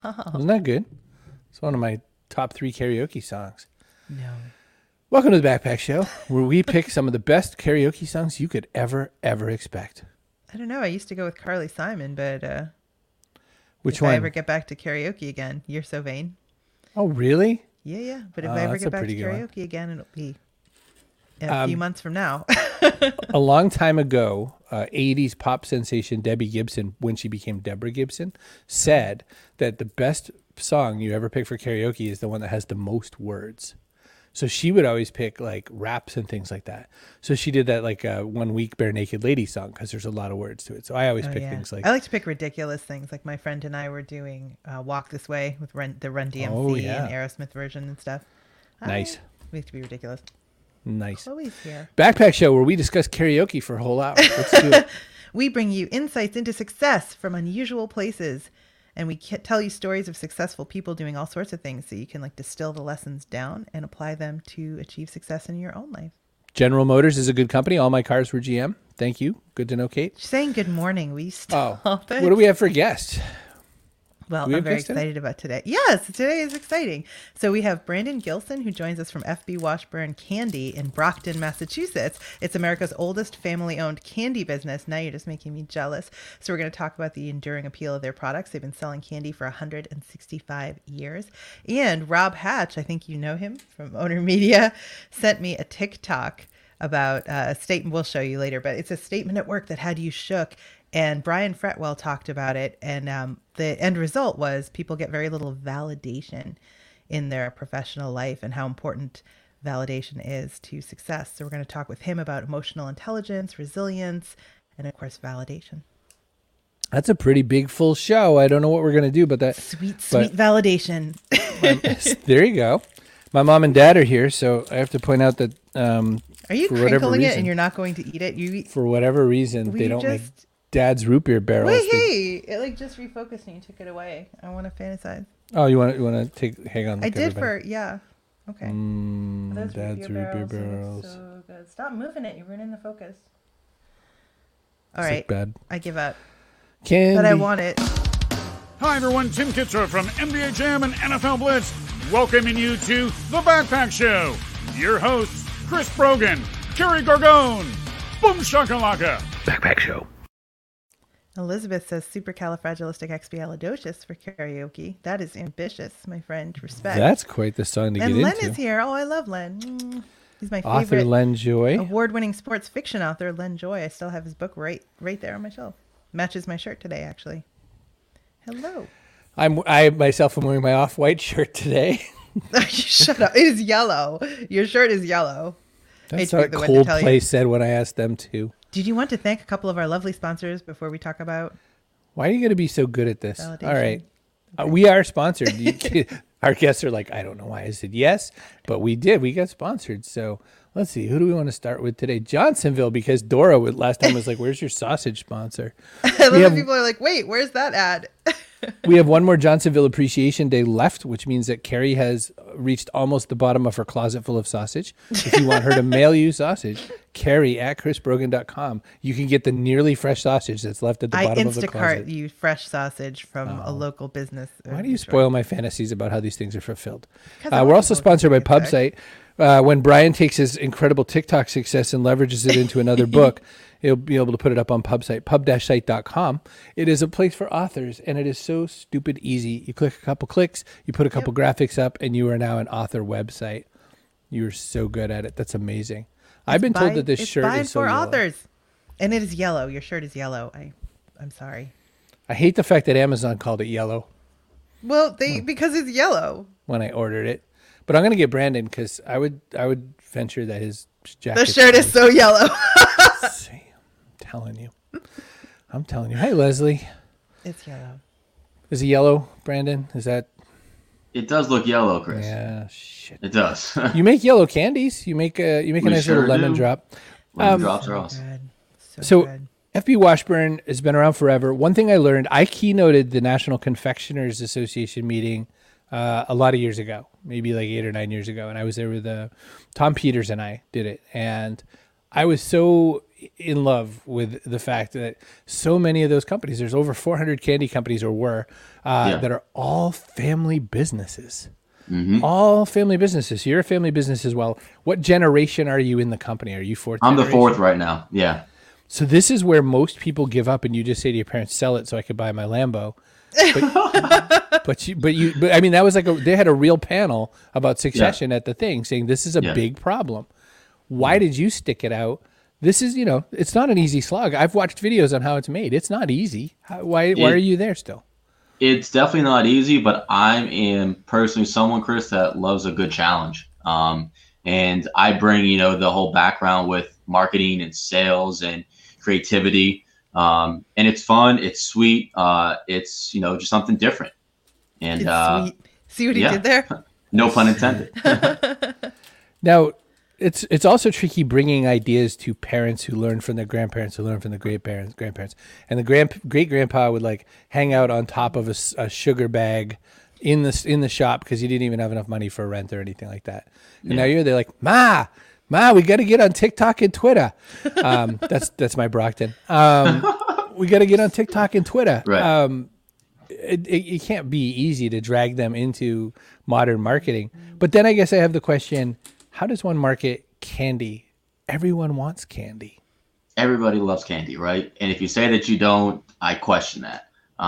Wasn't that good? It's one of my top 3 karaoke songs. No. Welcome to the Backpack Show, where we pick some of the best karaoke songs you could ever expect. I don't know. I used to go with Carly Simon, but Which if one? I ever get back to karaoke again, You're So Vain. Oh, really? Yeah. But if I ever that's a get back to pretty good one. karaoke again, it'll be a few months from now. A long time ago, 80s pop sensation Debbie Gibson, when she became Deborah Gibson, said that the best song you ever pick for karaoke is the one that has the most words. So she would always pick like raps and things like that. So she did that like 1 week Bare Naked Lady song because there's a lot of words to it. So I always pick things like... I like to pick ridiculous things. Like my friend and I were doing Walk This Way with the Run DMC and Aerosmith version and stuff. Nice. We have to be ridiculous. Nice. Chloe's here. Backpack Show, where we discuss karaoke for a whole hour. Let's do it. We bring you insights into success from unusual places. And we tell you stories of successful people doing all sorts of things so you can like distill the lessons down and apply them to achieve success in your own life. General Motors is a good company. All my cars were GM. Thank you. Good to know, Kate. Saying good morning. We stop it. What do we have for guests? Well, I'm very excited about today. Yes, today is exciting. So we have Brandon Gilson, who joins us from FB Washburn Candy in Brockton, Massachusetts. It's America's oldest family-owned candy business. Now you're just making me jealous. So we're going to talk about the enduring appeal of their products. They've been selling candy for 165 years. And Rob Hatch, I think you know him from Owner Media, sent me a TikTok about a statement we'll show you later, but it's a statement at work that had you shook. And Brian Fretwell talked about it, and the end result was people get very little validation in their professional life and how important validation is to success. So we're going to talk with him about emotional intelligence, resilience, and of course, validation. That's a pretty big full show. I don't know what we're going to do, but that sweet validation. There you go. My mom and dad are here, so I have to point out that are you crinkling it and you're not going to eat it? For whatever reason, they don't make Dad's root beer barrels. Wait, hey! It like just refocused and you took it away. I want to fantasize. Oh, you want to take? Hang on. I did everybody. Okay. Dad's root beer barrels. So good. Stop moving it. You're ruining the focus. All it's right. Bad. I give up. Candy. But I want it. Hi everyone, Tim Kitzer from NBA Jam and NFL Blitz, welcoming you to The Backpack Show. Your hosts, Chris Brogan, Kerry Gargone, Boom Shakalaka. Backpack Show. Elizabeth says supercalifragilisticexpialidocious for karaoke. That is ambitious, my friend. Respect. That's quite the song to get into. And Len is here. Oh, I love Len. He's my favorite. Author Len Joy. Award-winning sports fiction author Len Joy. I still have his book right there on my shelf. Matches my shirt today, actually. Hello. I myself am wearing my off-white shirt today. Shut up. It is yellow. Your shirt is yellow. That's what Coldplay said when I asked them to. Did you want to thank a couple of our lovely sponsors before we talk about? Why are you going to be so good at this? Validation. All right. We are sponsored. Our guests are like, I don't know why I said yes, but we did. We got sponsored. So let's see. Who do we want to start with today? Johnsonville, because Dora last time was like, where's your sausage sponsor? I love that people are like, wait, where's that ad? We have one more Johnsonville Appreciation Day left, which means that Carrie has reached almost the bottom of her closet full of sausage. If you want her to mail you sausage, Carrie at chrisbrogan.com. You can get the nearly fresh sausage that's left at the bottom of the closet. I Instacart you fresh sausage from a local business. Why do you spoil my fantasies about how these things are fulfilled? We're also sponsored by PubSite. When Brian takes his incredible TikTok success and leverages it into another book, he'll be able to put it up on PubSite, pub-site.com. It is a place for authors, and it is so stupid easy. You click a couple clicks, you put a couple graphics up, and you are now an author website. You're so good at it. That's amazing. I've been told that this shirt is so for yellow. Authors. And it is yellow. Your shirt is yellow. I'm sorry. I hate the fact that Amazon called it yellow. Well, because it's yellow. When I ordered it. But I'm going to get Brandon because I would venture that his jacket. The shirt is so yellow. I'm telling you. Hey, Leslie. It's yellow. Is it yellow, Brandon? Is that? It does look yellow, Chris. Yeah, shit. It does. You make yellow candies. You make a nice little lemon drop. Lemon drops are awesome. So FB Washburn has been around forever. One thing I learned, I keynoted the National Confectioners Association meeting a lot of years ago, maybe like 8 or 9 years ago. And I was there with Tom Peters and I did it. And I was so in love with the fact that so many of those companies, there's over 400 candy companies that are all family businesses. Mm-hmm. All family businesses. You're a family business as well. What generation are you in the company? Are you fourth? I'm the fourth right now. Yeah. So this is where most people give up, and you just say to your parents, "Sell it so I could buy my Lambo." But I mean, that was they had a real panel about succession at the thing, saying this is a big problem. Why did you stick it out? This is, it's not an easy slog. I've watched videos on how it's made. It's not easy. Why are you there still? It's definitely not easy, but I am personally someone, Chris, that loves a good challenge. And I bring, the whole background with marketing and sales and creativity. And it's fun. It's sweet. It's, just something different. And it's sweet. See what he did there? No pun intended. Now, it's also tricky bringing ideas to parents who learn from their grandparents, who learn from the grandparents. And the great-grandpa would hang out on top of a sugar bag in the shop because he didn't even have enough money for rent or anything like that. And now you're there Ma, we got to get on TikTok and Twitter. That's my Brockton. We got to get on TikTok and Twitter. Right. It can't be easy to drag them into modern marketing. But then I guess I have the question, how does one market candy? Everyone wants candy. Everybody loves candy, right? And if you say that you don't, I question that.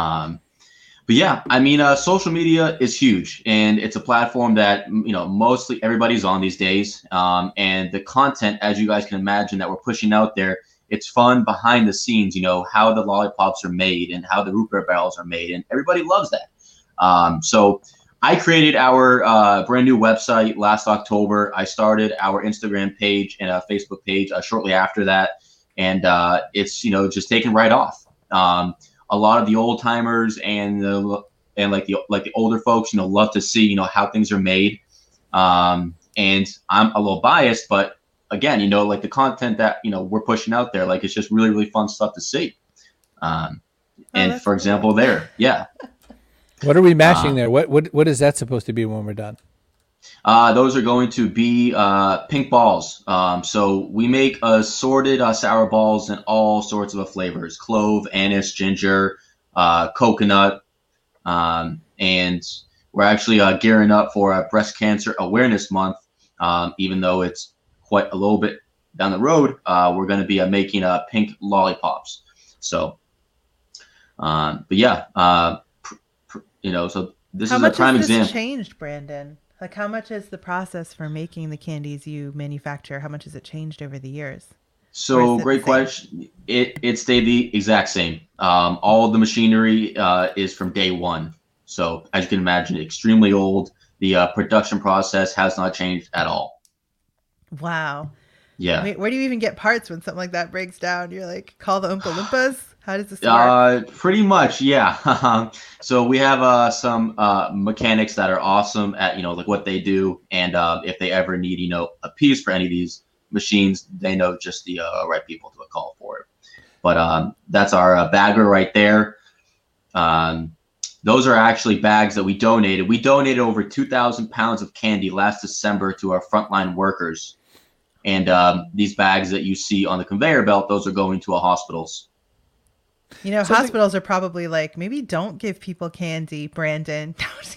But yeah, I mean, social media is huge, and it's a platform that, mostly everybody's on these days. And the content, as you guys can imagine, that we're pushing out there, it's fun behind the scenes, how the lollipops are made and how the root beer barrels are made. And everybody loves that. So I created our brand new website last October. I started our Instagram page and a Facebook page shortly after that. And it's, just taken right off. A lot of the old timers and the older folks, love to see, how things are made. And I'm a little biased, but again, the content that, we're pushing out there, it's just really, really fun stuff to see. And for example, yeah. What are we mashing there? What is that supposed to be when we're done? Those are going to be pink balls. So we make assorted sour balls in all sorts of flavors: clove, anise, ginger, coconut, and we're actually gearing up for Breast Cancer Awareness Month. Even though it's quite a little bit down the road, we're going to be making pink lollipops. So, but yeah. So this is a prime example. How much has this changed, Brandon? How much is the process for making the candies you manufacture? How much has it changed over the years? So great question. It stayed the exact same. All the machinery is from day one. So as you can imagine, extremely old. The production process has not changed at all. Wow. Yeah. Wait, where do you even get parts when something like that breaks down? You're call the Oompa Loompas? How does this work? Pretty much, yeah. So we have some mechanics that are awesome at, what they do. And if they ever need, a piece for any of these machines, they know just the right people to call for it. But that's our bagger right there. Those are actually bags that we donated. We donated over 2,000 pounds of candy last December to our frontline workers. And these bags that you see on the conveyor belt, those are going to hospitals. Hospitals are probably maybe don't give people candy, Brandon.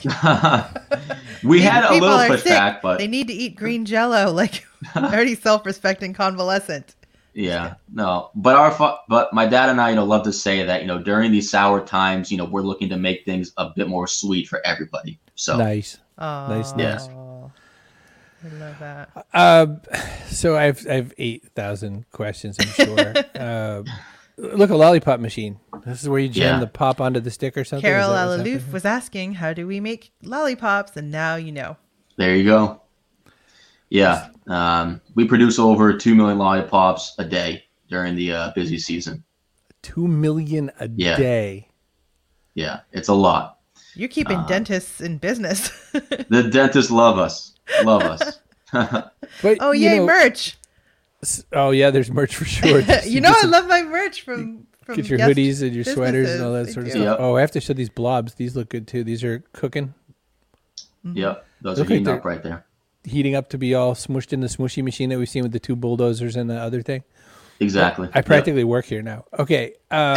We had a little pushback, but they need to eat green Jello, already self-respecting convalescent. Yeah, no, but my dad and I, love to say that, during these sour times, we're looking to make things a bit more sweet for everybody. So nice. Nice. Yes. I love that. So I have 8,000 questions, I'm sure. Look, a lollipop machine. This is where you jam the pop onto the stick or something. Carol Alalouf was asking, how do we make lollipops? And now you know. There you go. Yeah. We produce over 2 million lollipops a day during the busy season. 2 million a day. Yeah, it's a lot. You're keeping dentists in business. The dentists love us. But, yay, merch. Oh yeah, there's merch for sure. I love my merch from get your hoodies and your sweaters and all that sort of stuff. Yep. Oh, I have to show these blobs. These look good too. These are cooking. Yep, those are heating up right there. Heating up to be all smushed in the smushy machine that we've seen with the 2 bulldozers and the other thing. Exactly. I practically work here now. Okay.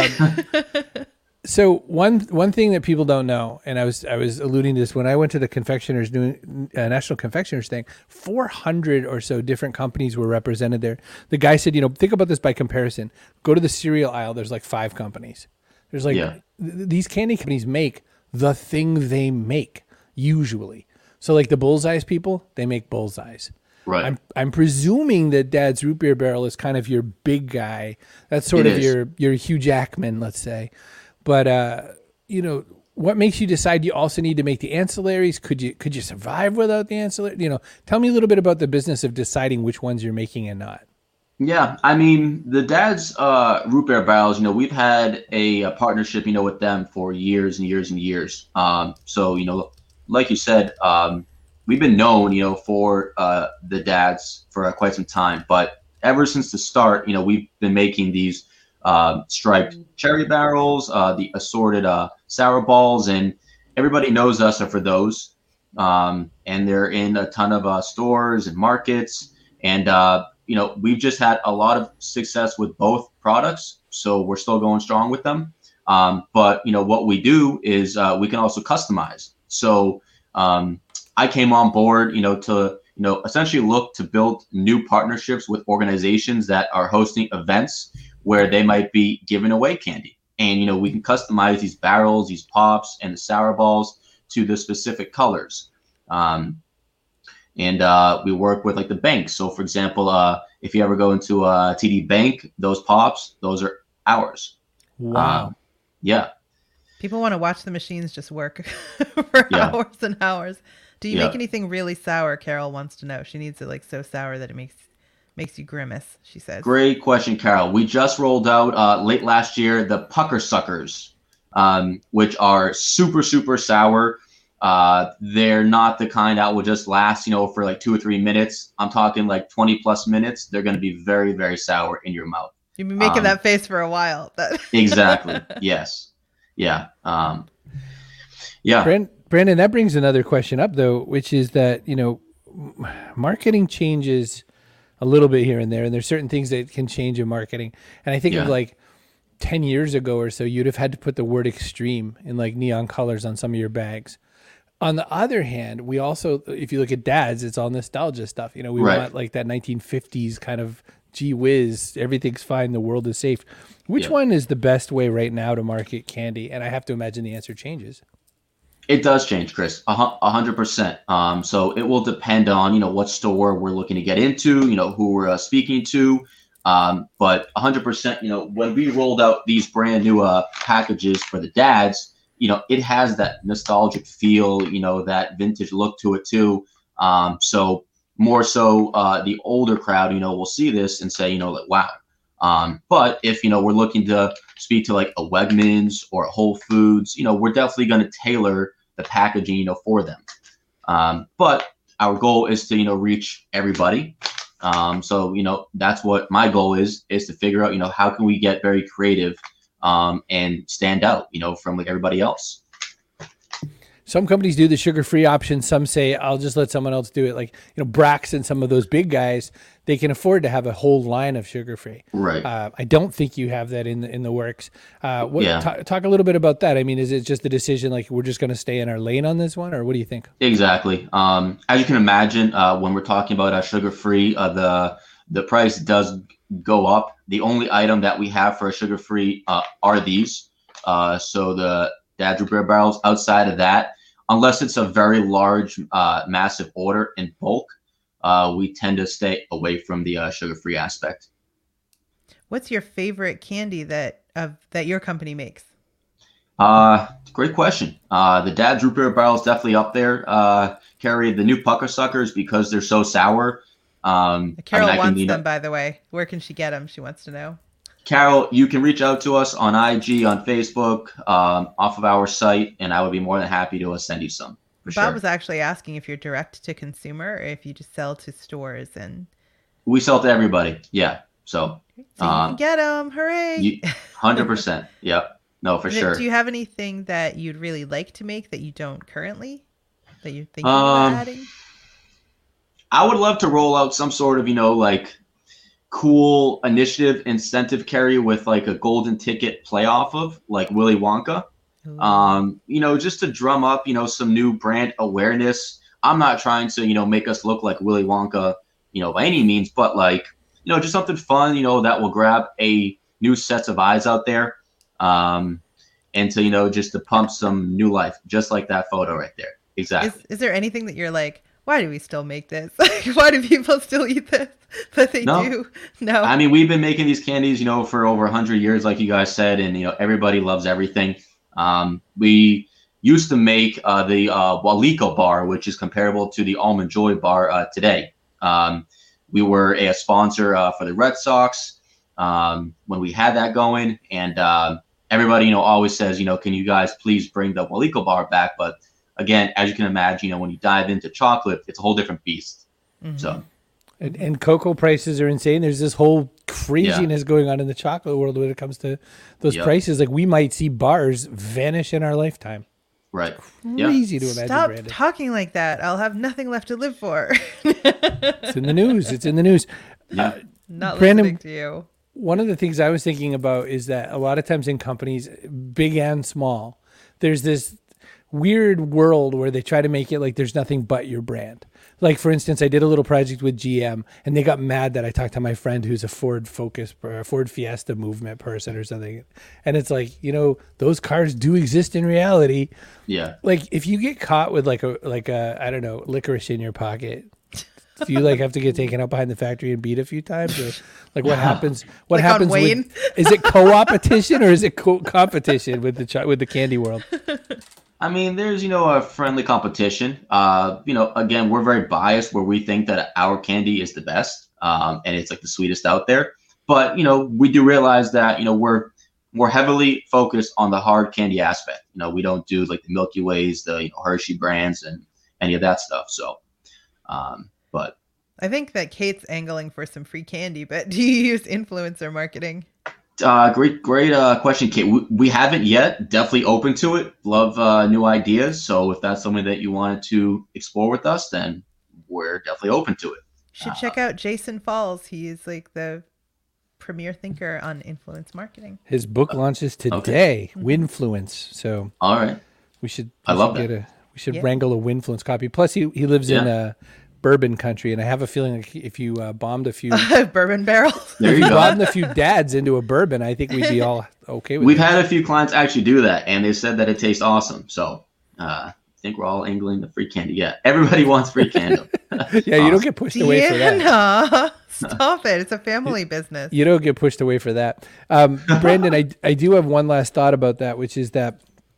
So one thing that people don't know, and I was alluding to this when I went to the confectioners National Confectioners thing, 400 or so different companies were represented there. The guy said, think about this by comparison. Go to the cereal aisle. There's like 5 companies. There's like these candy companies make the thing they make usually. So like the Bullseyes people, they make Bullseyes. Right. I'm presuming that Dad's Root Beer Barrel is kind of your big guy. That's sort of your Hugh Jackman, let's say. But what makes you decide you also need to make the ancillaries? Could you survive without the ancillary? Tell me a little bit about the business of deciding which ones you're making and not. Yeah, I mean, the Dad's Root Beer Barrels, we've had a partnership, with them for years and years and years. So, like you said, we've been known, for the Dads for quite some time. But ever since the start, we've been making these striped cherry barrels, the assorted sour balls, and everybody knows us for those. And they're in a ton of stores and markets. And, we've just had a lot of success with both products. So we're still going strong with them. But, what we do is we can also customize. So I came on board, to, essentially look to build new partnerships with organizations that are hosting events where they might be giving away candy. And, we can customize these barrels, these pops, and the sour balls to the specific colors. And we work with like the banks. So for example, if you ever go into TD Bank, those pops, those are ours. Wow. Yeah. People want to watch the machines just work for hours and hours. Do you make anything really sour? Carol wants to know. She needs it like so sour that it makes you grimace, she says. Great question, Carol. We just rolled out late last year the Pucker Suckers, which are super, super sour. They're not the kind that will just last, for like 2 or 3 minutes. I'm talking like 20 plus minutes. They're going to be very, very sour in your mouth. You've been making that face for a while. Exactly. Yes. Yeah. Yeah. Brandon, that brings another question up though, which is that, marketing changes a little bit here and there, and there's certain things that can change in marketing. And I think of like 10 years ago or so, you'd have had to put the word extreme in like neon colors on some of your bags. On the other hand, we also, if you look at Dad's, it's all nostalgia stuff. We want like that 1950s kind of gee whiz, everything's fine, the world is safe. Which one is the best way right now to market candy? And I have to imagine the answer changes. It does change, Chris, 100%. So it will depend on, what store we're looking to get into, who we're speaking to. But 100%, when we rolled out these brand new packages for the Dads, it has that nostalgic feel, that vintage look to it too. So more so the older crowd, will see this and say, like, wow. But if, we're looking to speak to like a Wegmans or a Whole Foods, we're definitely going to tailor the packaging, for them. But our goal is to, reach everybody. So, that's what my goal is to figure out, how can we get very creative and stand out, from like everybody else. Some companies do the sugar-free option. Some say, I'll just let someone else do it. Like, Braxton, some of those big guys, they can afford to have a whole line of sugar-free. Right. I don't think you have that in the works. Talk a little bit about that. I mean, is it just the decision, like we're just going to stay in our lane on this one, or what do you think? Exactly. As you can imagine, when we're talking about sugar-free, the price does go up. The only item that we have for a sugar-free are these. So the Dad's Root Beer Barrels. Outside of that, unless it's a very large, massive order in bulk, we tend to stay away from the sugar-free aspect. What's your favorite candy that your company makes? Great question. The Dad's Root Beer Barrel is definitely up there. Carrie, the new Pucker Suckers, because they're so sour. Carol wants them, by the way. Where can she get them? She wants to know. Carol, you can reach out to us on IG, on Facebook, off of our site, and I would be more than happy to send you some. Bob was actually asking if you're direct to consumer or if you just sell to stores. And we sell to everybody. Yeah. So you can get them. Hooray. 100%. Yep. No, for sure. Do you have anything that you'd really like to make that you don't currently, that you think about adding? I would love to roll out some sort of, like cool initiative incentive carry with like a golden ticket play off of like Willy Wonka. Just to drum up, some new brand awareness. I'm not trying to, make us look like Willy Wonka, by any means, but like, just something fun, that will grab a new sets of eyes out there. And to, just to pump some new life, just like that photo right there. Exactly. Is there anything that you're like, why do we still make this? Why do people still eat this? But they do. No. I mean, we've been making these candies, for over 100 years, like you guys said, and, everybody loves everything. We used to make the Waleeco bar, which is comparable to the Almond Joy bar today. We were a sponsor for the Red Sox when we had that going. And everybody, always says, can you guys please bring the Waleeco bar back? But again, as you can imagine, when you dive into chocolate, it's a whole different beast. Mm-hmm. So. And cocoa prices are insane. There's this whole craziness going on in the chocolate world when it comes to those prices. Like we might see bars vanish in our lifetime. Right. Crazy to imagine. Stop Brandon. talking like that. I'll have nothing left to live for. It's in the news. Not Brandon, listening to you. One of the things I was thinking about is that a lot of times in companies, big and small, there's this weird world where they try to make it like there's nothing but your brand. Like, for instance, I did a little project with GM, and they got mad that I talked to my friend who's a Ford Fiesta movement person or something. And it's like, those cars do exist in reality. Yeah. Like, if you get caught with like a I don't know, licorice in your pocket, do you have to get taken out behind the factory and beat a few times? Or like what happens? What like happens? Is it co-opetition or is it competition with the candy world? I mean, there's, a friendly competition. Again, we're very biased where we think that our candy is the best and it's like the sweetest out there. But, we do realize that, we're heavily focused on the hard candy aspect. We don't do like the Milky Ways, the Hershey brands and any of that stuff. So, but I think that Kate's angling for some free candy, but do you use influencer marketing? Great question, Kate. We haven't yet. Definitely open to it. Love new ideas. So if that's something that you wanted to explore with us, then we're definitely open to it. You should check out Jason Falls. He's like the premier thinker on influence marketing. His book launches today, Winfluence. So all right, we should that. Wrangle a Winfluence copy. Plus, he lives in bourbon country, and I have a feeling like if you bombed a few bourbon barrels, there you go. Bombed a few dads into a bourbon, I think we'd be all okay with it. We've had a few clients actually do that, and they said that it tastes awesome. So I think we're all angling the free candy. Yeah, everybody wants free candy. Yeah, you don't get pushed away for that. No, stop it. It's a family business. You don't get pushed away for that. Brandon, I do have one last thought about that, which is that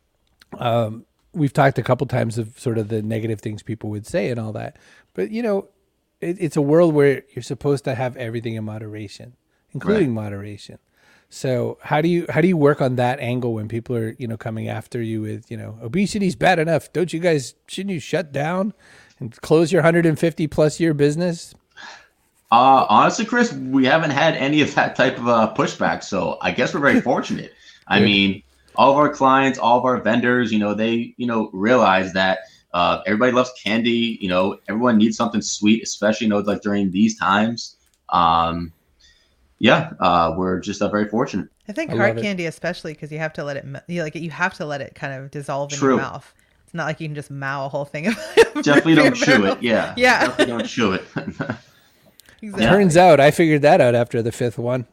we've talked a couple times of sort of the negative things people would say and all that. But, it's a world where you're supposed to have everything in moderation, including moderation. So how do you work on that angle when people are, coming after you with, obesity's bad enough. Shouldn't you shut down and close your 150 plus year business? Honestly, Chris, we haven't had any of that type of pushback. So I guess we're very fortunate. I mean, all of our clients, all of our vendors, they, realize that everybody loves candy. Everyone needs something sweet, especially, like during these times. We're just very fortunate. I think hard candy, especially because you have to let it, you have to let it kind of dissolve in your mouth. It's not like you can just mow a whole thing. Definitely don't chew it. Yeah. Definitely don't chew it. Exactly. Turns out I figured that out after the fifth one.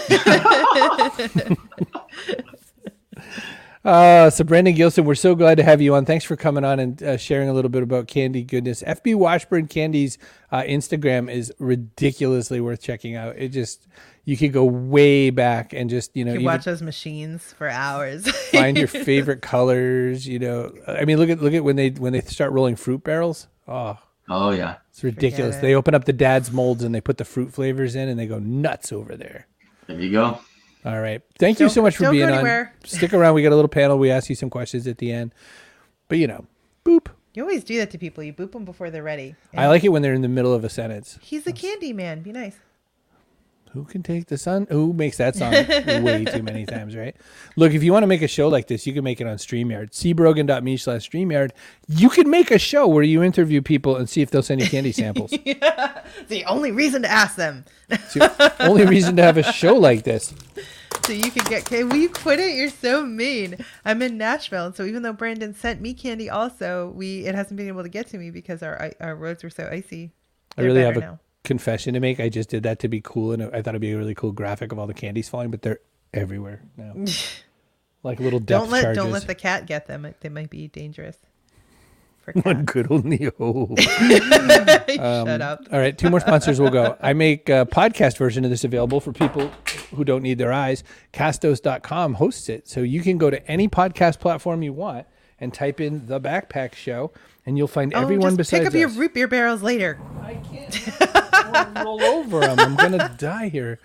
So Brandon Gilson, we're so glad to have you on. Thanks for coming on and sharing a little bit about candy goodness. FB Washburn Candy's Instagram is ridiculously worth checking out. You could go way back and just, you can watch those machines for hours. Find your favorite colors, I mean, look at when they start rolling fruit barrels. Oh yeah. It's ridiculous. They open up the dad's molds and they put the fruit flavors in and they go nuts over there. There you go. All right. Thank you so much for being on. Stick around. We got a little panel. We ask you some questions at the end. But, boop. You always do that to people. You boop them before they're ready. I like it when they're in the middle of a sentence. He's the candy man. Be nice. Who can take the sun? Who makes that song way too many times, right? Look, if you want to make a show like this, you can make it on StreamYard. cbrogan.me/StreamYard. You can make a show where you interview people and see if they'll send you candy samples. Yeah. It's the only reason to ask them. It's the only reason to have a show like this. So you can get candy. Will you quit it? You're so mean. I'm in Nashville, and so even though Brandon sent me candy also, it hasn't been able to get to me because our roads were so icy. I really have a confession to make. I just did that to be cool, and I thought it'd be a really cool graphic of all the candies falling, but they're everywhere now. Like little depth charges. Don't let the cat get them. They might be dangerous. One good old Neo. Shut up. All right, 2 more sponsors will go. I make a podcast version of this available for people who don't need their eyes. Castos.com hosts it. So you can go to any podcast platform you want and type in The Backpack Show, and you'll find everyone besides pick up your us. root beer barrels later. I can't roll over them. I'm going to die here.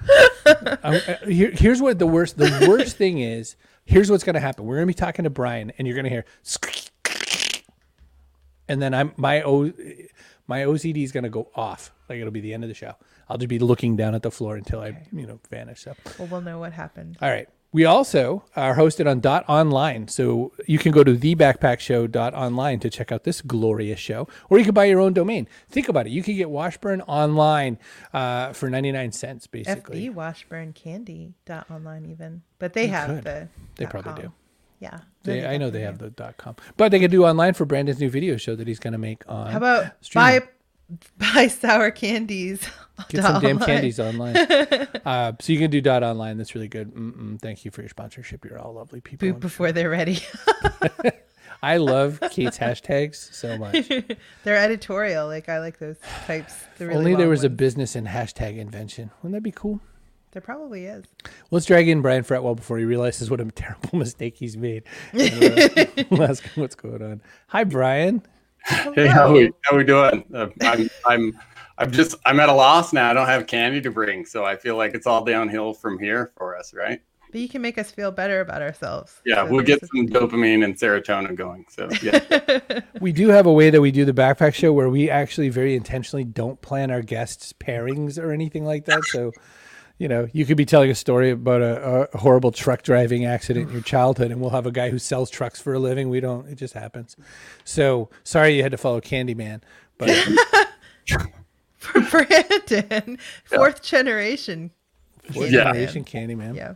Here's what the worst thing is. Here's what's going to happen. We're going to be talking to Brian, and you're going to hear squeak. And then my OCD is going to go off. Like it'll be the end of the show. I'll just be looking down at the floor until I vanish. So we'll know what happened. All right. We also are hosted on .online. So you can go to thebackpackshow.online to check out this glorious show, or you can buy your own domain. Think about it. You can get Washburn online for 99 cents, basically. FBWashburnCandy.online even. But they have the They probably do. Yeah. I know they have the .com. But they could do online for Brandon's new video show that he's going to make on How about buy sour candies? Get some damn candies online. So you can do .online. That's really good. Thank you for your sponsorship. You're all lovely people. Boot before they're ready. I love Kate's hashtags so much. They're editorial. Like I like those types. Really only there was a business in hashtag invention. Wouldn't that be cool? There probably is. Let's drag in Brian Fretwell before he realizes what a terrible mistake he's made. We'll ask him what's going on. Hi, Brian. Hey, how we doing? I'm at a loss now. I don't have candy to bring, so I feel like it's all downhill from here for us, right? But you can make us feel better about ourselves. Yeah, so we'll get some dopamine and serotonin going. So yeah. We do have a way that we do the Backpack Show where we actually very intentionally don't plan our guests' pairings or anything like that. So. You could be telling a story about a horrible truck driving accident in your childhood, and we'll have a guy who sells trucks for a living. We don't. It just happens. So sorry you had to follow Candyman. But for Brandon, fourth generation Candyman. Yeah.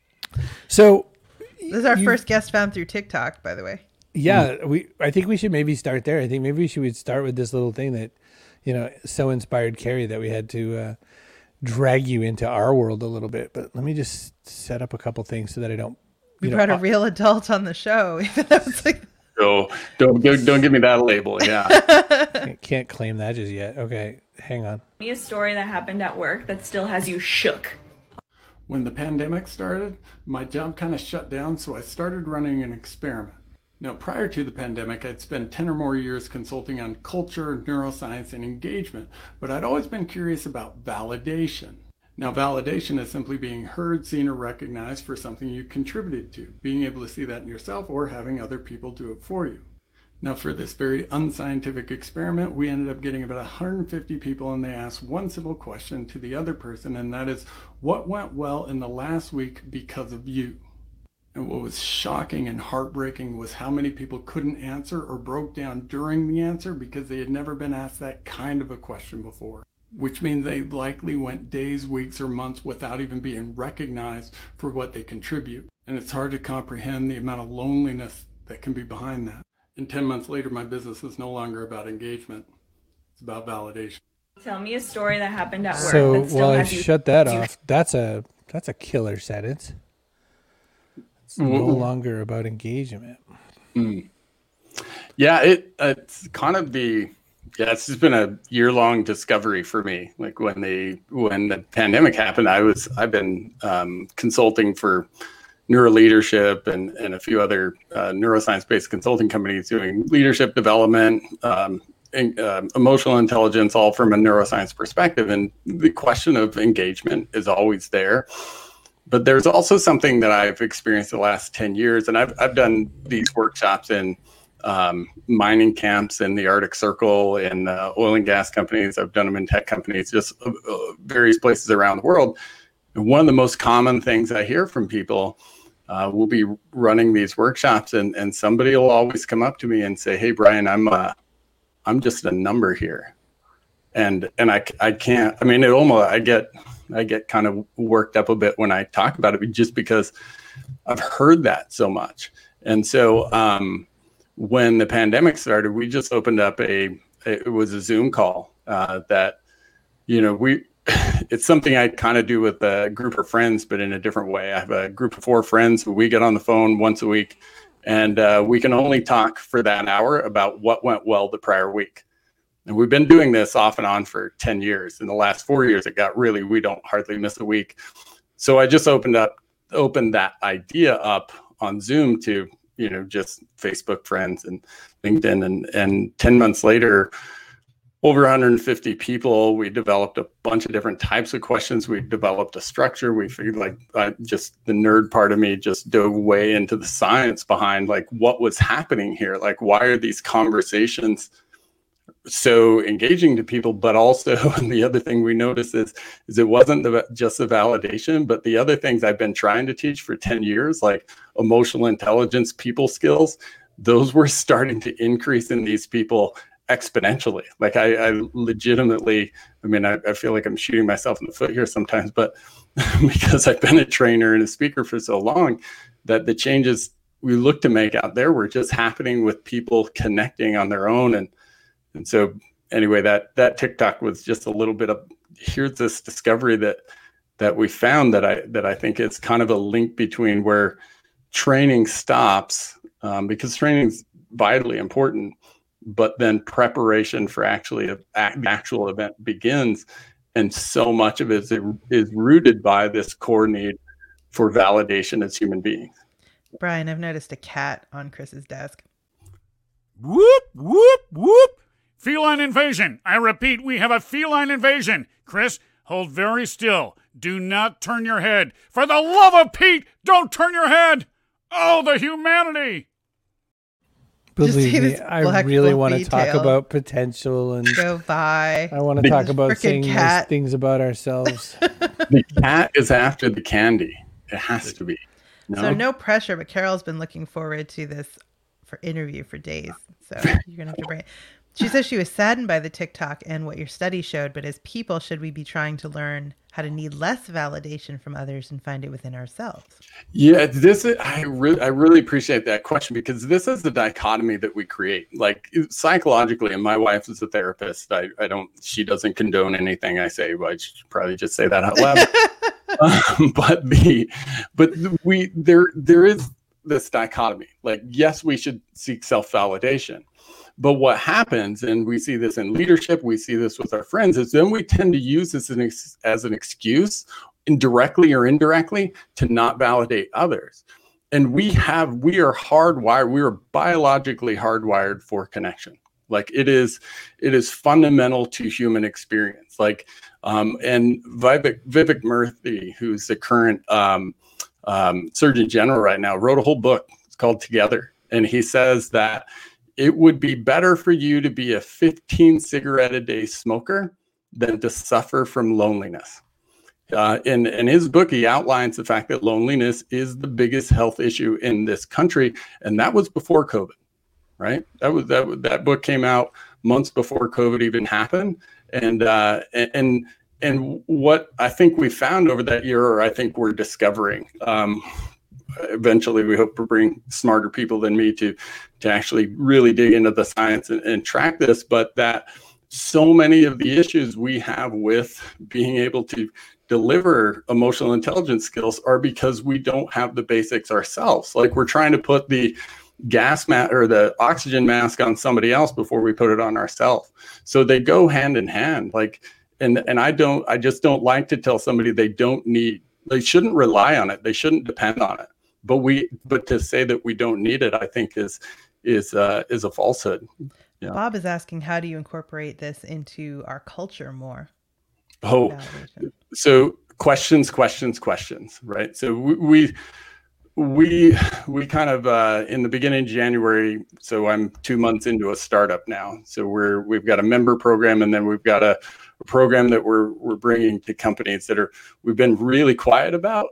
So this is our first guest found through TikTok, by the way. Yeah, I think we should maybe start there. I think maybe we should start with this little thing that, so inspired Carrie that we had to drag you into our world a little bit. But let me just set up a couple things so that I don't. We brought a real adult on the show. Even though it's like. So don't give me that label. Yeah. I can't claim that just yet. Okay, hang on. Me a story that happened at work that still has you shook. When the pandemic started, my job kind of shut down, so I started running an experiment. Now, prior to the pandemic, I'd spent 10 or more years consulting on culture, neuroscience, and engagement, but I'd always been curious about validation. Now, validation is simply being heard, seen, or recognized for something you contributed to, being able to see that in yourself or having other people do it for you. Now, for this very unscientific experiment, we ended up getting about 150 people, and they asked one simple question to the other person, and that is, what went well in the last week because of you? And what was shocking and heartbreaking was how many people couldn't answer or broke down during the answer because they had never been asked that kind of a question before, which means they likely went days, weeks, or months without even being recognized for what they contribute. And it's hard to comprehend the amount of loneliness that can be behind that. And 10 months later, my business is no longer about engagement. It's about validation. Tell me a story that happened at work. So that still while I has you shut that off, that's a killer sentence. It's no longer about engagement. Yeah, it's kind of it's just been a year-long discovery for me. Like when the pandemic happened, I've been consulting for neuroleadership and a few other neuroscience-based consulting companies doing leadership development, emotional intelligence, all from a neuroscience perspective. And the question of engagement is always there. But there's also something that I've experienced the last 10 years, and I've done these workshops in mining camps in the Arctic Circle, in oil and gas companies. I've done them in tech companies, just various places around the world. And one of the most common things I hear from people, we'll be running these workshops, and somebody will always come up to me and say, "Hey, Brian, I'm just a number here," and I can't. I mean, I get kind of worked up a bit when I talk about it, just because I've heard that so much. And so when the pandemic started, we just opened up it was a Zoom call that, it's something I kind of do with a group of friends, but in a different way. I have a group of 4 friends who we get on the phone once a week, and we can only talk for that hour about what went well the prior week. And we've been doing this off and on for 10 years. In the last 4 years, we don't hardly miss a week. So I just opened that idea up on Zoom to, just Facebook friends and LinkedIn. And 10 months later, over 150 people. We developed a bunch of different types of questions. We developed a structure. We figured just the nerd part of me just dove way into the science behind what was happening here. Why are these conversations so engaging to people? But also, the other thing we noticed is it wasn't just the validation, but the other things I've been trying to teach for 10 years, like emotional intelligence, people skills, those were starting to increase in these people exponentially. I legitimately, I feel like I'm shooting myself in the foot here sometimes, but because I've been a trainer and a speaker for so long, that the changes we look to make out there were just happening with people connecting on their own. And so anyway, that TikTok was just a little bit of, here's this discovery that we found that I think it's kind of a link between where training stops, because training's vitally important, but then preparation for the actual event begins. And so much of it is rooted by this core need for validation as human beings. Brian, I've noticed a cat on Chris's desk. Whoop, whoop, whoop. Feline invasion. I repeat, we have a feline invasion. Chris, hold very still. Do not turn your head. For the love of Pete, don't turn your head. Oh, the humanity. Believe me, I really want to talk about potential and go by. I want to talk about saying nice things about ourselves. The cat is after the candy. It has to be. No? So no pressure, but Carol's been looking forward to this interview for days. So you're going to have to bring it. She says she was saddened by the TikTok and what your study showed, but as people, should we be trying to learn how to need less validation from others and find it within ourselves? Yeah, I really appreciate that question, because this is the dichotomy that we create. Psychologically, and my wife is a therapist. She doesn't condone anything I say, but I should probably just say that out loud. There is this dichotomy. Yes, we should seek self-validation. But what happens, and we see this in leadership, we see this with our friends, is then we tend to use this as an excuse, directly or indirectly, to not validate others. And we are hardwired, we are biologically hardwired for connection. It is fundamental to human experience. And Vivek Murthy, who's the current Surgeon General right now, wrote a whole book. It's called Together. And he says that it would be better for you to be a 15 cigarette a day smoker than to suffer from loneliness. In his book, he outlines the fact that loneliness is the biggest health issue in this country, and that was before COVID, right? That book came out months before COVID even happened, and what I think we found over that year, or I think we're discovering. Eventually, we hope to bring smarter people than me to actually really dig into the science and track this, but that so many of the issues we have with being able to deliver emotional intelligence skills are because we don't have the basics ourselves. We're trying to put the gas mask or the oxygen mask on somebody else before we put it on ourselves. So they go hand in hand. I just don't like to tell somebody they shouldn't rely on it. They shouldn't depend on it. But to say that we don't need it, I think is a falsehood. Yeah. Bob is asking, how do you incorporate this into our culture more? So questions, right? So we kind of in the beginning of January, so I'm 2 months into a startup now. So we've got a member program, and then we've got a program that we're bringing to companies that we've been really quiet about.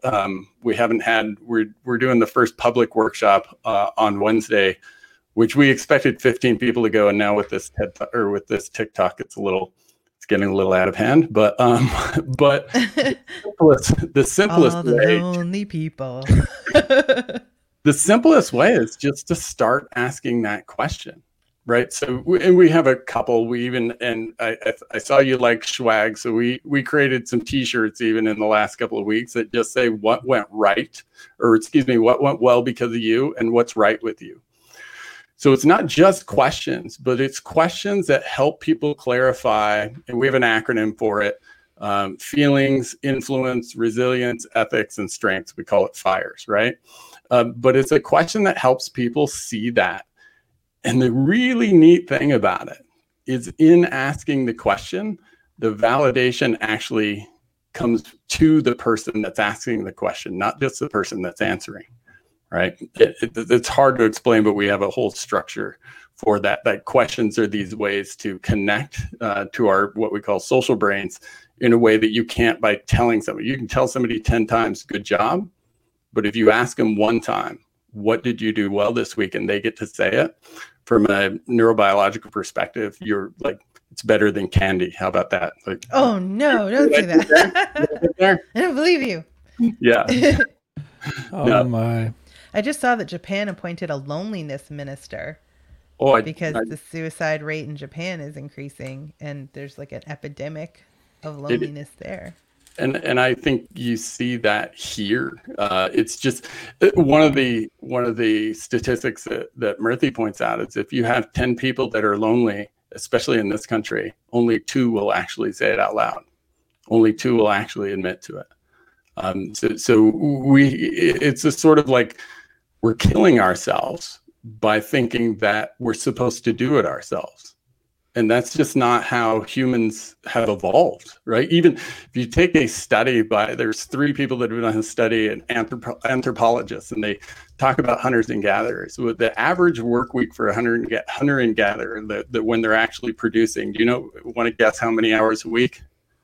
We're doing the first public workshop on Wednesday, which we expected 15 people to go, and now with this TikTok, it's getting a little out of hand. But the simplest all the way, lonely people. the simplest way is just to start asking that question. Right. So we have a couple. I saw you like swag. So we created some T-shirts even in the last couple of weeks that just say what went right, what went well because of you and what's right with you. So it's not just questions, but it's questions that help people clarify. And we have an acronym for it: feelings, influence, resilience, ethics, and strengths. We call it FIRES. Right. But it's a question that helps people see that. And the really neat thing about it is, in asking the question, the validation actually comes to the person that's asking the question, not just the person that's answering, right? It's hard to explain, but we have a whole structure for that. That questions are these ways to connect to our what we call social brains in a way that you can't by telling somebody. You can tell somebody 10 times, good job, but if you ask them one time, what did you do well this week? And they get to say it. From a neurobiological perspective, you're like, it's better than candy. How about that? Like, oh no, don't say that. I don't believe you. Yeah. Oh my. I just saw that Japan appointed a loneliness minister because the suicide rate in Japan is increasing, and there's like an epidemic of loneliness there. And I think you see that here. It's just one of the statistics that Murthy points out is if you have 10 people that are lonely, especially in this country, only 2 will actually say it out loud. Only 2 will actually admit to it. It's a sort of like we're killing ourselves by thinking that we're supposed to do it ourselves. And that's just not how humans have evolved, right? Even if you take a study there's 3 people that have done a study, an anthropologists, and they talk about hunters and gatherers. With the average work week for a hunter and gatherer, that when they're actually producing, do you want to guess how many hours a week?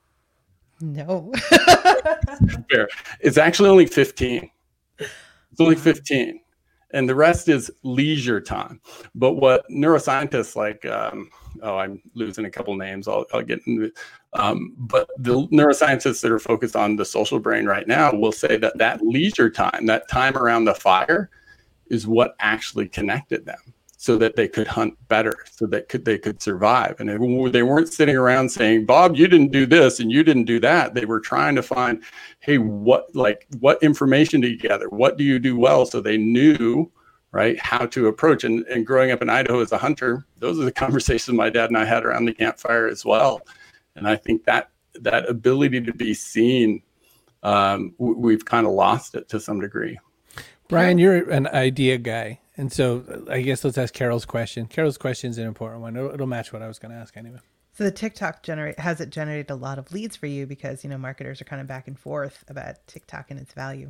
No. Fair. It's actually only 15. It's only 15. And the rest is leisure time. But what neuroscientists like, I'm losing a couple names. I'll get into it. But the neuroscientists that are focused on the social brain right now will say that leisure time, that time around the fire, is what actually connected them so that they could hunt better, so that they could survive. And they weren't sitting around saying, Bob, you didn't do this and you didn't do that. They were trying to find, hey, what information do you gather? What do you do well? So they knew, right, how to approach. And growing up in Idaho as a hunter, those are the conversations my dad and I had around the campfire as well. And I think that ability to be seen, we've kind of lost it to some degree. Brian, you're an idea guy. And so I guess let's ask Carol's question. Carol's question is an important one. It'll match what I was going to ask anyway. So the TikTok has it generated a lot of leads for you because, marketers are kind of back and forth about TikTok and its value?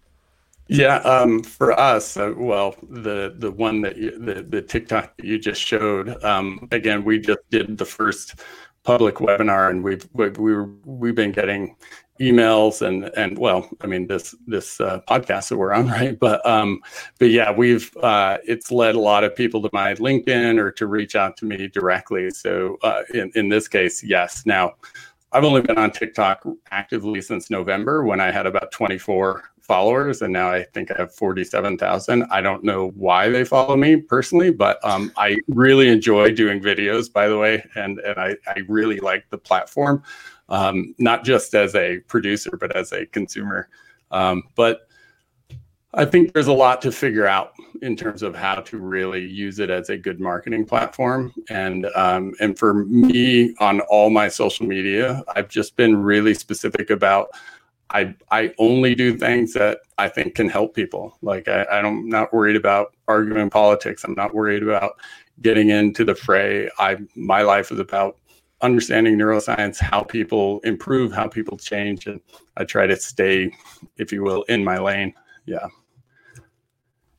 Yeah, for us, the one that the TikTok that you just showed, again, we just did the first public webinar, and we've been getting emails and well, I mean this podcast that we're on, right? But yeah, it's led a lot of people to my LinkedIn or to reach out to me directly. So in this case, yes. Now, I've only been on TikTok actively since November when I had about 24 followers, and now I think I have 47,000. I don't know why they follow me personally, but I really enjoy doing videos, by the way, and I really like the platform, not just as a producer, but as a consumer. But I think there's a lot to figure out in terms of how to really use it as a good marketing platform. And for me, on all my social media, I've just been really specific about I only do things that I think can help people. Like I'm not worried about arguing politics. I'm not worried about getting into the fray. My life is about understanding neuroscience, how people improve, how people change, and I try to stay, if you will, in my lane. Yeah.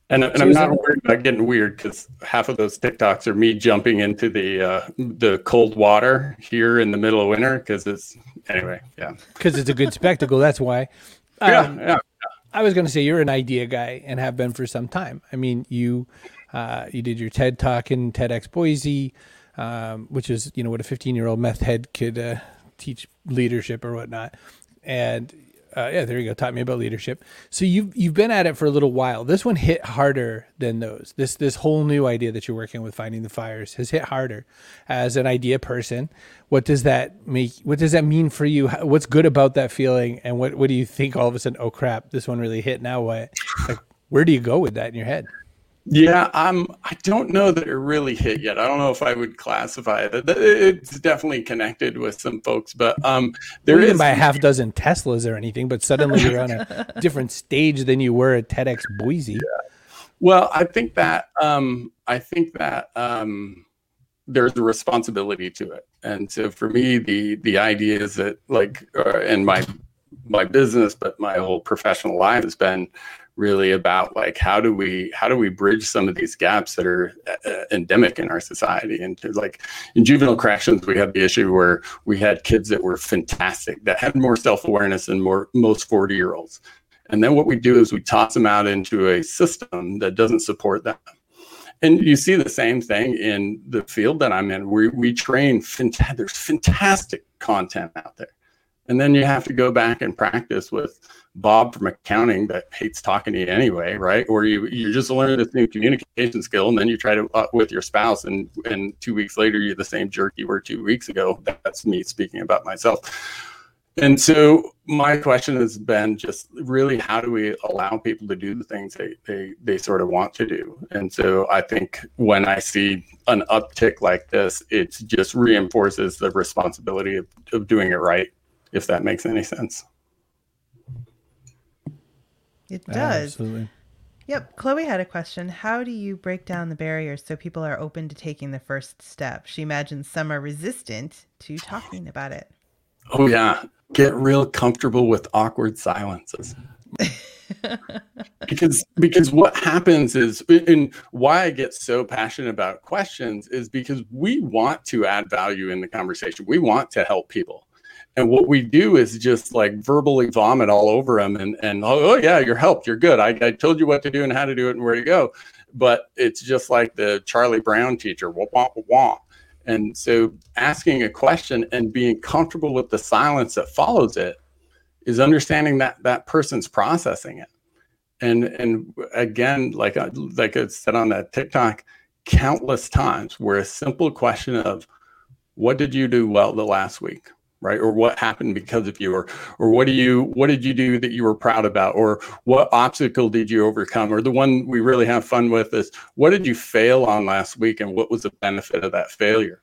And I'm not worried about getting weird because half of those TikToks are me jumping into the cold water here in the middle of winter because it's a good spectacle. That's why. Yeah. I was going to say you're an idea guy and have been for some time. I mean, you did your TED Talk in TEDx Boise, which is what a 15-year-old meth head could teach leadership or whatnot, and. There you go. Taught me about leadership. So you've been at it for a little while. This one hit harder than those. This whole new idea that you're working with, Finding the Fires, has hit harder. As an idea person, what does that mean for you? What's good about that feeling? And what do you think all of a sudden? Oh crap, this one really hit. Now what? Like, where do you go with that in your head? Yeah, I don't know that it really hit yet. I don't know if I would classify it. It's definitely connected with some folks, but there is by a half dozen Teslas or anything. But suddenly you're on a different stage than you were at TEDx Boise. Yeah. Well, I think that there's a responsibility to it, and so for me, the idea is that in my business, but my whole professional life has been really about like how do we bridge some of these gaps that are endemic in our society. And like in juvenile corrections, we had the issue where we had kids that were fantastic, that had more self-awareness than most 40-year-olds. And then what we do is we toss them out into a system that doesn't support them. And you see the same thing in the field that I'm in. We train, there's fantastic content out there. And then you have to go back and practice with Bob from accounting that hates talking to you anyway, right? Or you just learn this new communication skill, and then you try to with your spouse, and 2 weeks later you're the same jerk you were 2 weeks ago. That's me speaking about myself. And so my question has been just really, how do we allow people to do the things they sort of want to do? And so I think when I see an uptick like this, it just reinforces the responsibility of doing it right, if that makes any sense. It does. Absolutely. Yep. Chloe had a question. How do you break down the barriers so people are open to taking the first step? She imagines some are resistant to talking about it. Oh, yeah. Get real comfortable with awkward silences. because what happens is, and why I get so passionate about questions is because we want to add value in the conversation. We want to help people. And what we do is just like verbally vomit all over them and oh yeah, you're helped, you're good. I told you what to do and how to do it and where to go. But it's just like the Charlie Brown teacher, wah, wah, wah. And so asking a question and being comfortable with the silence that follows it is understanding that person's processing it. And again, like I said on that TikTok, countless times where a simple question of what did you do well the last week? Right? Or what happened because of you, or what did you do that you were proud about, or what obstacle did you overcome? Or the one we really have fun with is, what did you fail on last week, and what was the benefit of that failure?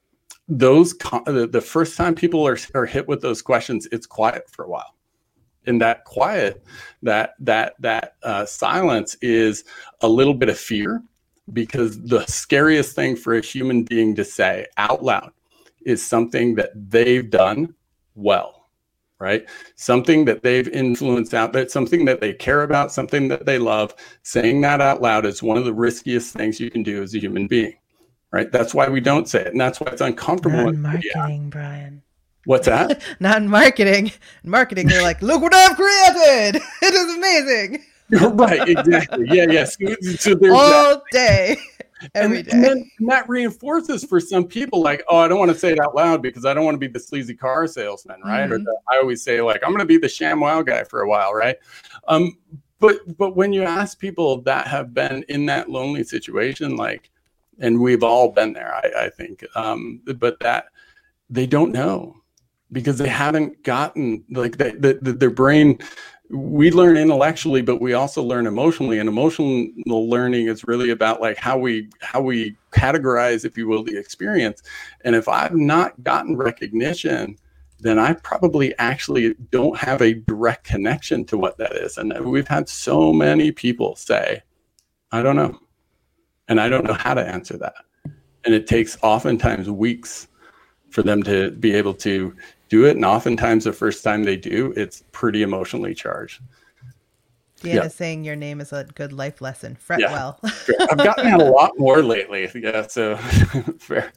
The first time people are hit with those questions, it's quiet for a while. And that quiet, that silence is a little bit of fear, because the scariest thing for a human being to say out loud is something that they've done well, right? Something that they've influenced out, that's something that they care about, something that they love. Saying that out loud is one of the riskiest things you can do as a human being, right? That's why we don't say it. And that's why it's uncomfortable. Not in marketing, Brian. What's that? Not in marketing. In marketing, they're like, look what I've created. It is amazing. Right, exactly. Yeah. So there's all day. Every day. And that reinforces for some people, like, oh, I don't want to say it out loud because I don't want to be the sleazy car salesman, right? Mm-hmm. Or I always say, like, I'm going to be the ShamWow guy for a while, right? But when you ask people that have been in that lonely situation, like, and we've all been there, I think, but that they don't know because they haven't gotten, like, their brain. We learn intellectually, but we also learn emotionally, and emotional learning is really about like how we categorize, if you will, the experience. And if I've not gotten recognition, then I probably actually don't have a direct connection to what that is. And we've had so many people say, I don't know. And I don't know how to answer that. And it takes oftentimes weeks for them to be able to do it. And oftentimes the first time they do, it's pretty emotionally charged. Deanna's saying your name is a good life lesson. Fret well. I've gotten that a lot more lately. Yeah, so fair.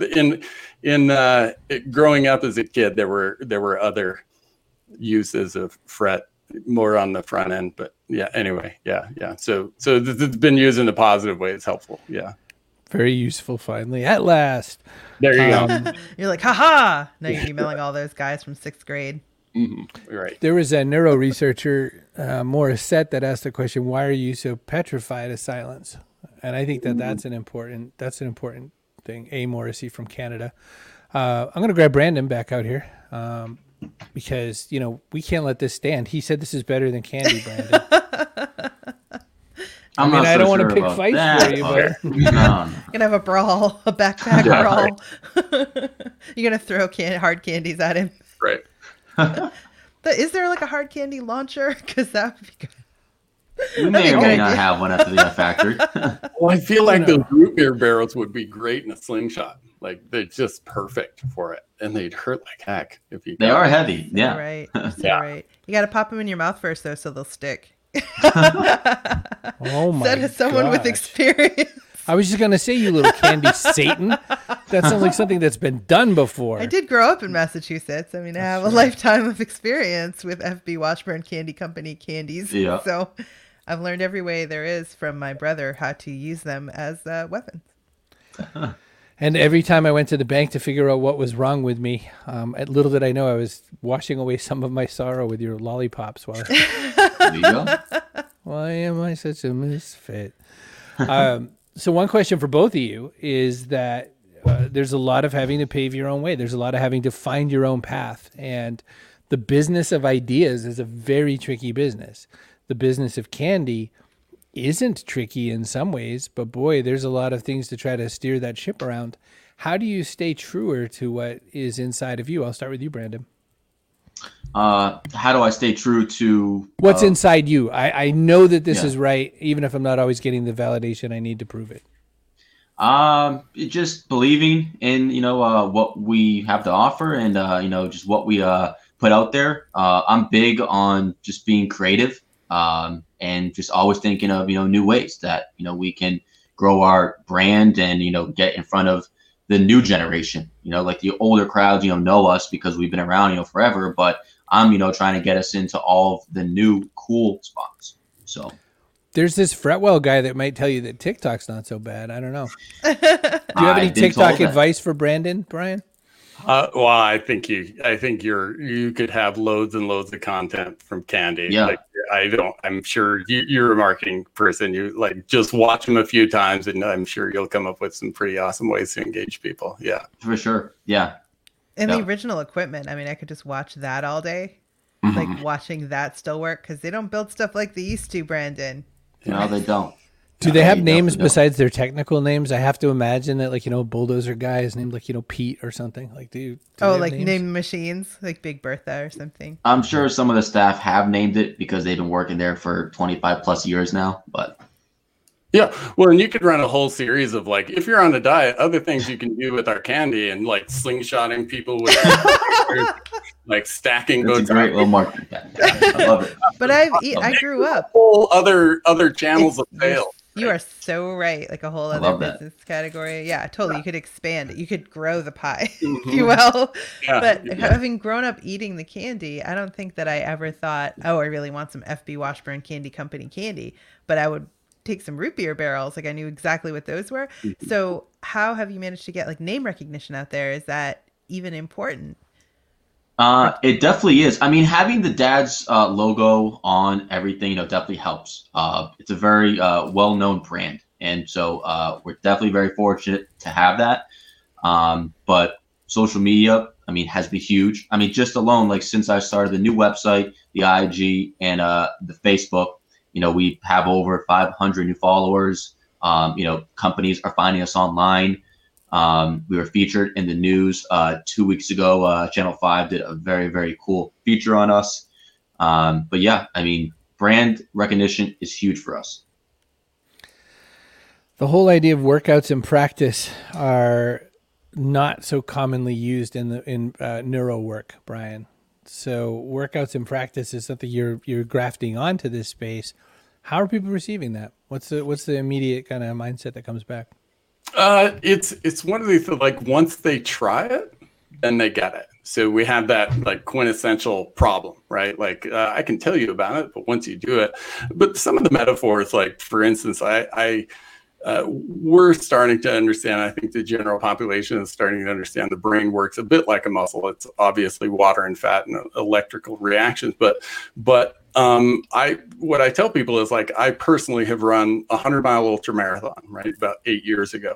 Growing up as a kid, there were other uses of fret more on the front end, but anyway. So it's been used in a positive way. It's helpful. Yeah. Very useful, finally. At last. There you go. You're like, haha. Now you're emailing all those guys from 6th grade. Mm-hmm. Right. There was a neuro researcher, Morissette, that asked the question, why are you so petrified of silence? And I think that's an important thing. A. Morrissey from Canada. I'm going to grab Brandon back out here because, we can't let this stand. He said this is better than candy, Brandon. I don't want to pick fights for you, but you're gonna have a brawl, a backpack brawl. You're gonna throw hard candies at him, right? Is there like a hard candy launcher? Because that would be good. We may or may not have one at the factory. Well, I feel like those root beer barrels would be great in a slingshot. Like they're just perfect for it, and they'd hurt like heck if you. They are heavy, yeah. Right, right. You got to pop them in your mouth first, though, so they'll stick. Oh my! Said as someone with experience. I was just gonna say, you little candy Satan. That sounds like something that's been done before. I did grow up in Massachusetts. I have a lifetime of experience with FB Washburn Candy Company candies. Yeah. So I've learned every way there is from my brother how to use them as weapons. And every time I went to the bank to figure out what was wrong with me, little did I know I was washing away some of my sorrow with your lollipops. There you go. Why am I such a misfit? So one question for both of you is that there's a lot of having to pave your own way. There's a lot of having to find your own path. And the business of ideas is a very tricky business. The business of candy isn't tricky in some ways, but boy, there's a lot of things to try to steer that ship around. How do you stay truer to what is inside of you? I'll start with you, Brandon. How do I stay true to what's inside you? I know that this is right, even if I'm not always getting the validation I need to prove it. Just believing in, what we have to offer and, just what we put out there. I'm big on just being creative. And just always thinking of, new ways that, we can grow our brand and, get in front of the new generation, like the older crowds, know us because we've been around, forever, but I'm, trying to get us into all of the new cool spots. So there's this Fretwell guy that might tell you that TikTok's not so bad. I don't know. Do you have any TikTok advice for Brandon, Brian? Well, I think you could have loads and loads of content from Candy. Yeah. I'm sure you're a marketing person. You just watch them a few times and I'm sure you'll come up with some pretty awesome ways to engage people. Yeah, for sure. Yeah. And the original equipment. I could just watch that all day. Mm-hmm. Like watching that still work because they don't build stuff like they used to, Brandon. No, they don't. Do they have names besides their technical names? I have to imagine that, bulldozer guy is named Pete or something. Do name machines, like Big Bertha or something. I'm sure some of the staff have named it because they've been working there for 25 plus years now, but. Yeah, well, and you could run a whole series of if you're on a diet, other things you can do with our candy and slingshotting people with stacking. It's a great little marketing. I love it. But I grew up. Whole other channels of sales. You are so right. Like a whole other business category. Yeah, totally. You could expand it. You could grow the pie, if you will. Yeah, but having grown up eating the candy, I don't think that I ever thought, I really want some FB Washburn Candy Company candy. But I would take some root beer barrels. I knew exactly what those were. Mm-hmm. So how have you managed to get name recognition out there? Is that even important? It definitely is. Having the dad's logo on everything, definitely helps. It's a very well-known brand. And so we're definitely very fortunate to have that. But social media, has been huge. Just alone, since I started the new website, the IG and the Facebook, we have over 500 new followers. Companies are finding us online. We were featured in the news 2 weeks ago. Channel 5 did a very, very cool feature on us. But yeah, brand recognition is huge for us. The whole idea of workouts and practice are not so commonly used in neuro work, Brian. So workouts and practice is something you're grafting onto this space. How are people receiving that? What's the immediate kind of mindset that comes back? It's one of these, like, once they try it, then they get it. So we have that like quintessential problem, right? Like I can tell you about it, but once you do it, but some of the metaphors, like for instance, we're starting to understand, I think the general population is starting to understand the brain works a bit like a muscle. It's obviously water and fat and electrical reactions, but what I tell people is, like, I personally have run a 100-mile ultra marathon, right, about 8 years ago.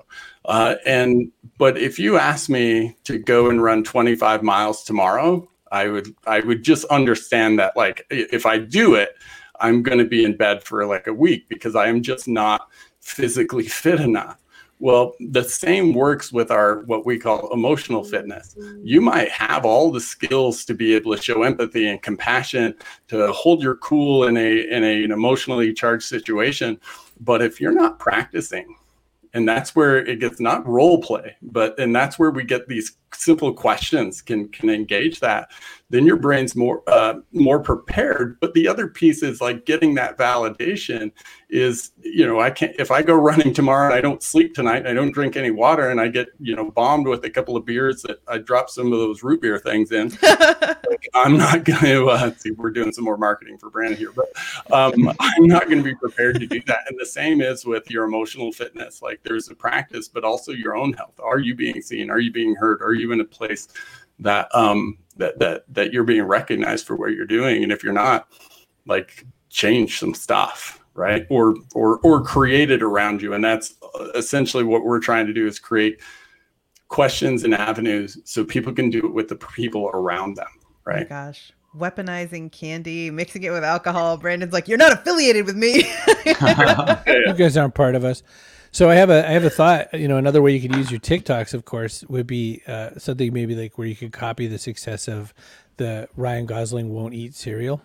But if you ask me to go and run 25 miles tomorrow, I would just understand that, like, if I do it, I'm going to be in bed for like a week because I am just not physically fit enough. Well, the same works with our what we call emotional fitness. You might have all the skills to be able to show empathy and compassion, to hold your cool in an emotionally charged situation, but if you're not practicing, and that's where it gets not role play, and that's where we get these simple questions can engage that, then your brain's more prepared. But the other piece is, like, getting that validation is, if I go running tomorrow and I don't sleep tonight, I don't drink any water, and I get, bombed with a couple of beers that I drop some of those root beer things in, like, I'm not going to, see, we're doing some more marketing for Brandon here, but I'm not going to be prepared to do that. And the same is with your emotional fitness. Like, there's a practice, but also your own health. Are you being seen? Are you being heard? Are you in a place that that you're being recognized for what you're doing? And if you're not, like, change some stuff, right? Or create it around you. And that's essentially what we're trying to do, is create questions and avenues so people can do it with the people around them, right? Oh my gosh. Weaponizing candy, mixing it with alcohol. Brandon's like, you're not affiliated with me. You guys aren't part of us. So I have a thought. Another way you could use your TikToks, of course, would be something maybe like where you could copy the success of the Ryan Gosling won't eat cereal.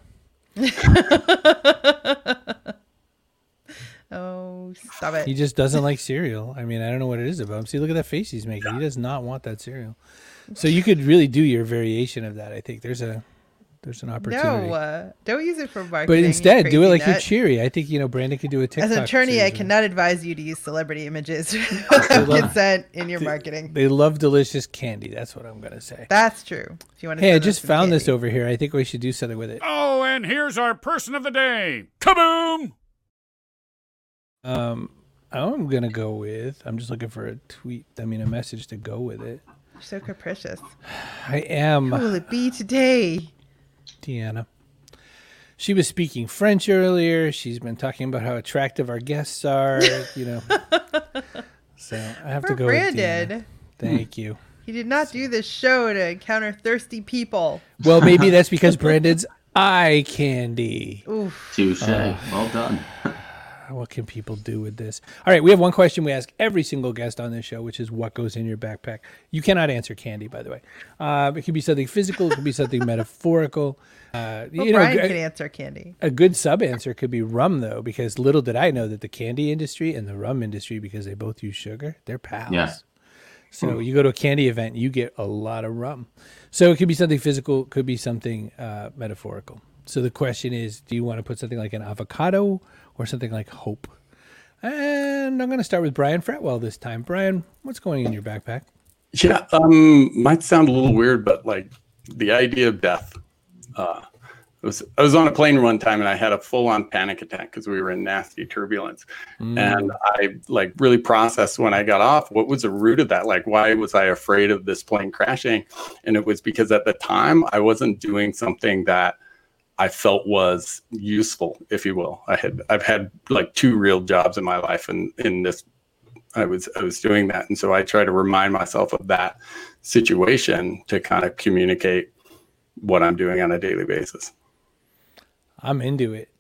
Oh, stop it! He just doesn't like cereal. I mean, I don't know what it is about him. See, look at that face he's making. He does not want that cereal. So you could really do your variation of that. I think there's an opportunity. No, don't use it for marketing. But instead, do it like you're cheery. I think, Brandon could do a TikTok. As an attorney, I cannot advise you to use celebrity images without consent in your marketing. They love delicious candy. That's what I'm going to say. That's true. If you want to. Hey, I just found this over here. I think we should do something with it. Oh, and here's our person of the day. Kaboom! I'm going to go with, I'm just looking for a message to go with it. You're so capricious. I am. Who will it be today? Deanna. She was speaking French earlier. She's been talking about how attractive our guests are, So I have to go Brandon. with Deanna. Thank you. He did not do this show to encounter thirsty people. Well, maybe that's because Brandon's eye candy. Oof. Touche. Well done. What can people do with this? All right, we have one question we ask every single guest on this show, which is what goes in your backpack. You cannot answer candy, by the way. It could be something physical. It could be something metaphorical. Brian can answer candy. A good sub-answer could be rum, though, because little did I know that the candy industry and the rum industry, because they both use sugar, they're pals. Yeah. So you go to a candy event, you get a lot of rum. So it could be something physical, could be something metaphorical. So the question is, do you want to put something like an avocado or something like hope? And I'm going to start with Brian Fretwell this time. Brian, what's going in your backpack? Yeah, might sound a little weird, but like the idea of death. I was on a plane one time and I had a full-on panic attack because we were in nasty turbulence. And I like really processed when I got off, what was the root of that? Like, why was I afraid of this plane crashing? And it was because at the time I wasn't doing something that I felt was useful, if you will. I've had like 2 real jobs in my life, and in this, I was doing that, and so I try to remind myself of that situation to kind of communicate what I'm doing on a daily basis. I'm into it.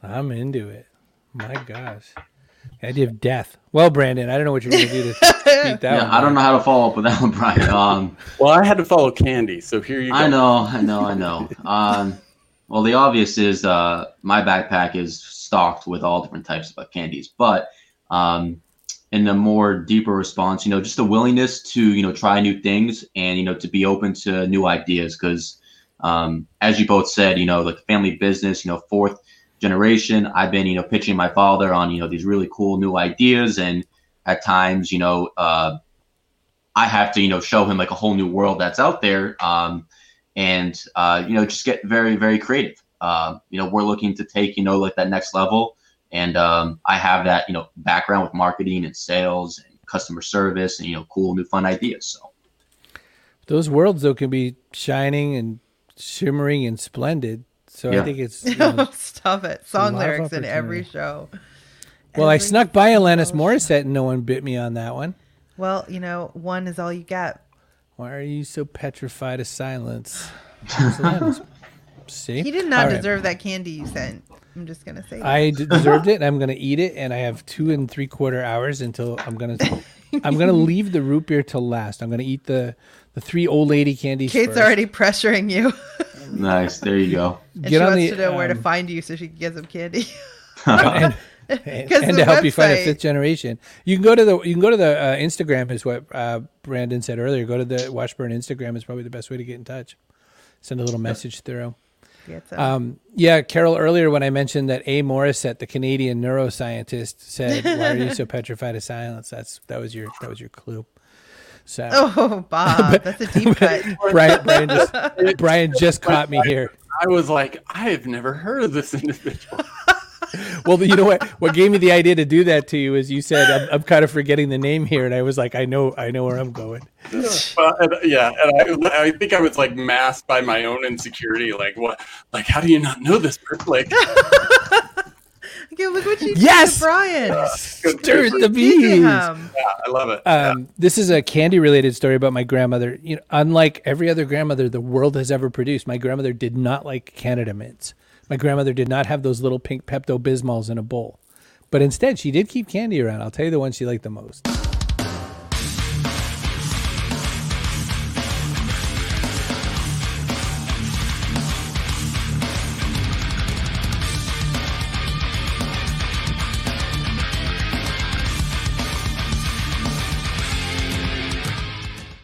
My gosh, the idea of death. Well, Brandon, I don't know what you're going to do to beat that one. I don't know how to follow up with that one, Brian. Well, I had to follow candy, so here you go. I know. Well, the obvious is my backpack is stocked with all different types of candies. But in the more deeper response, just a willingness to, try new things and, to be open to new ideas. Because, As you both said, like family business, fourth generation. I've been, pitching my father on, these really cool new ideas. And at times, I have to, show him like a whole new world that's out there. And just get very, very creative. We're looking to take, like that next level. And I have that, background with marketing and sales and customer service and, cool new fun ideas. So those worlds, though, can be shining and shimmering and splendid. So yeah. I think it's stop it. Song lyrics in every show. Well, I snuck by Alanis Morissette and no one bit me on that one. Well, one is all you get. Why are you so petrified of silence? See? He did not deserve that candy you sent. I'm just going to say that. I deserved it, and I'm going to eat it, and I have 2 3/4 hours until I'm going to leave the root beer till last. I'm going to eat the 3 old lady candies Kate's first. Already pressuring you. Nice. There you go. And she wants to know where to find you so she can get some candy. and to help you find a 5th generation. You can go to the Instagram is what Brandon said earlier. Go to the Washburn Instagram is probably the best way to get in touch. Send a little message through. Yeah, Carol, earlier when I mentioned that A. Morissette, the Canadian neuroscientist, said, "Why are you so petrified of silence?" That was your clue. So, Bob, that's a deep cut. Brian just caught me here. I was like, I have never heard of this individual. Well, you know what gave me the idea to do that to you is you said I'm kind of forgetting the name here, and I was like, I know where I'm going. Well, and I think I was like masked by my own insecurity. Like, what? Like, how do you not know this person? Like, okay, look what you did to Brian. Stir the bees. Yeah, I love it. This is a candy-related story about my grandmother. Unlike every other grandmother the world has ever produced, my grandmother did not like Canada Mints. My grandmother did not have those little pink Pepto-Bismols in a bowl. But instead, she did keep candy around. I'll tell you the one she liked the most.